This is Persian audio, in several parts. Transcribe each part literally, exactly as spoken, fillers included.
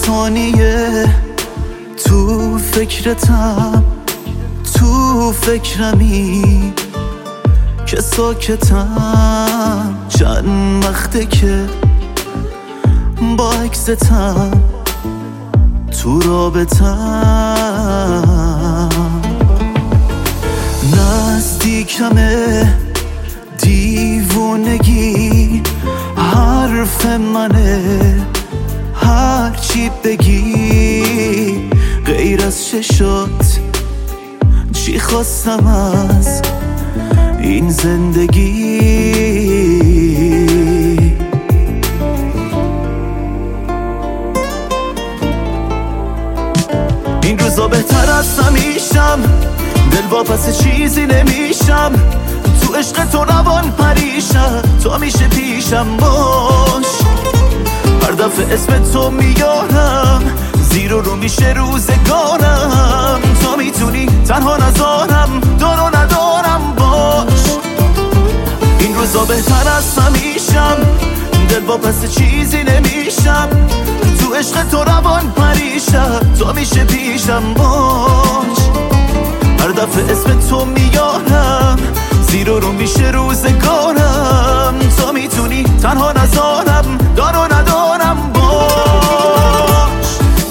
ثانیه تو فکرتم، تو فکرمی که ساکتم. چند وقته که با عکستم تو رابطم. نزدیکمه دیوونگی، حرف منه هر چی بگی. غیر از چشات چی خواستم از این زندگی؟ این روزا بهتر از همیشم، دل واپس چیزی نمیشم. تو عشق تو روان پریشم، تو همیشه پیشم باش. هر دفعه اسم تو میارم، زیر و رو میشه روزگارم. تو میتونی تنها نذارم، دار و ندارم باش. این روزا بهتر از همیشم، دل واپس چیزی نمیشم. تو عشق تو روان پریشم، تو میشه پیشم باش. هر دفعه اسم تو میارم، زیر و رو میشه روزگارم. تو میتونی تنها نذارم، دار و ندارم باش.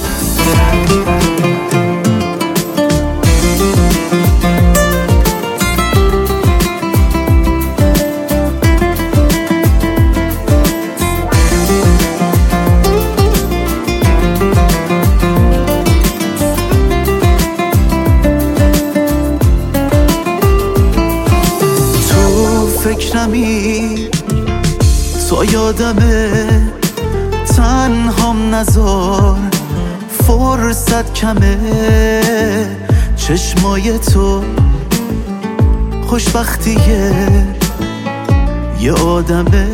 فکرمی تا یادمه، تنهام نذار، فرصت کمه. چشمای تو خوشبختیه یه آدمه.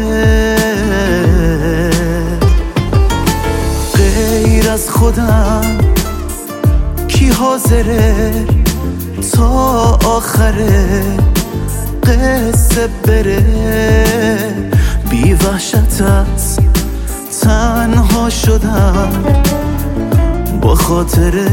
غیر از خودم کی حاضره تا آخره قصه بره؟ بی وحشت از تنها شدم با خاطره.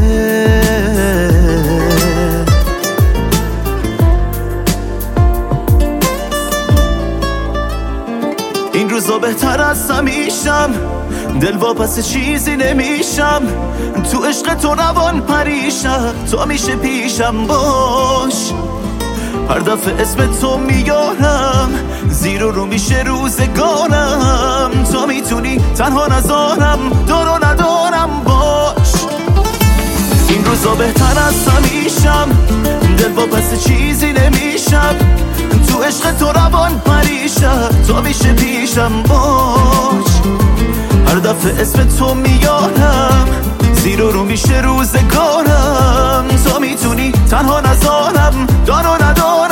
این روزا بهتر از همیشم، دل واپس چیزی نمیشم. تو عشق تو روان پریشم، تو میشه پیشم باش. هر دفعه اسم تو میارم، زیر و رو میشه روزگارم. تو میتونی تنها نذارم، دار و ندارم باش. این روزا بهتر از همیشم، دل واپس چیزی نمیشم. تو عشق تو روان پریشم، تو میشه پیشم باش. هر دفعه اسم تو میارم، زیر و رو میشه روزگارم. تو میتونی تنها نذارم، دار و ندارم